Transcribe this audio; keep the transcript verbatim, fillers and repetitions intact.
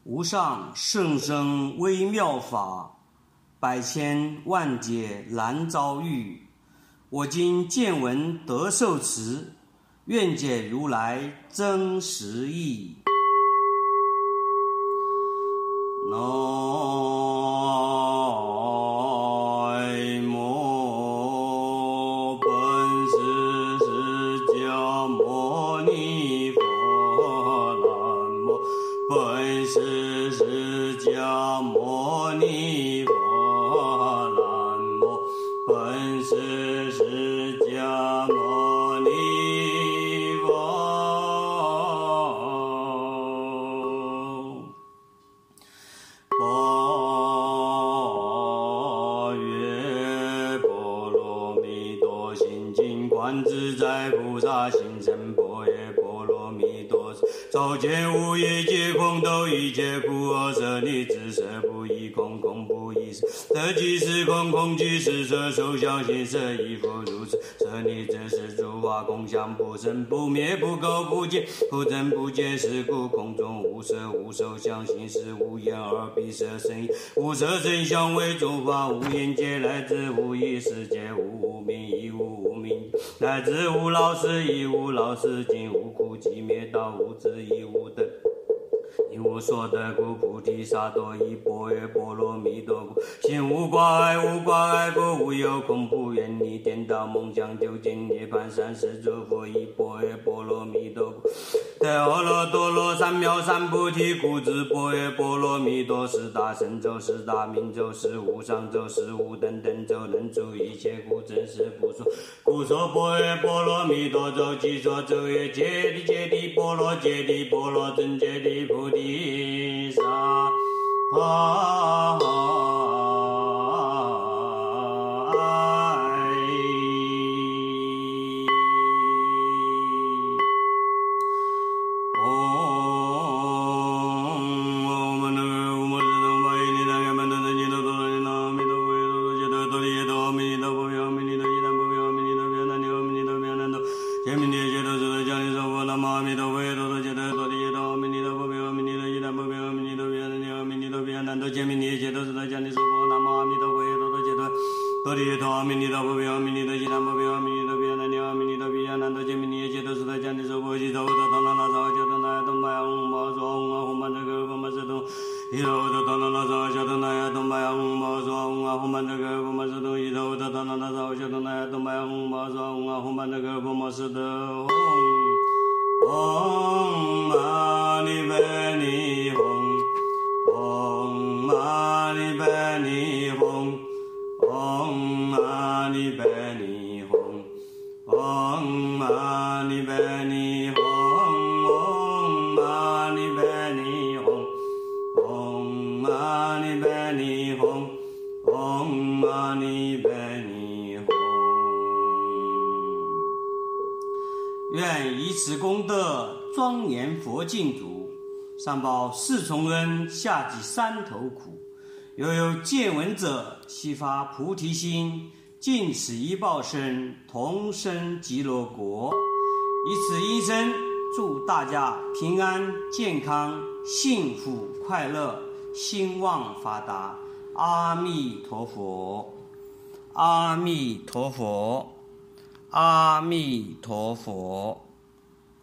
无上甚深微妙法，百千万劫难遭遇。我今见闻得受持，愿解如来真实义。南无本师释迦牟尼佛，南无本师释迦牟尼佛，南无本师释迦牟尼佛。般若波罗蜜多心经，观自在菩萨心生。般若波罗蜜多时，照见五蕴皆空，都一切苦厄，舍利子，色不异空，空不异色，色即是空，空即是色，受想行识亦复如是。舍利子，是诸法空相，不生不灭，不垢不净，不增不减，是故空中无色，无受想行识，无眼耳鼻舌身意，无色声香味触法，无眼界，来自无意识界，无无明亦无无明，来自无老死亦无老死尽，无苦集灭道，无智亦无等，一无所得故，菩提萨埵依般若波罗蜜多故，心无挂碍，无挂碍故，无有恐怖远离颠倒梦想，究竟涅槃，三世诸佛依般若波罗蜜多故，得阿耨多罗三藐三菩提，故知般若波罗蜜多是大神咒，是大明咒，是无上咒，是无等等咒，能住一切故，真实不说。故说般若波罗蜜多咒，即说咒曰：揭谛揭谛波罗揭谛波罗僧揭谛菩提萨埵。愿以此功德庄严佛净土，上报四重恩，下济三头苦。犹有见闻者，悉发菩提心，尽此一报身，同生极乐国。以此一生，祝大家平安健康、幸福快乐、兴旺发达。阿弥陀佛，阿弥陀佛，阿弥陀佛。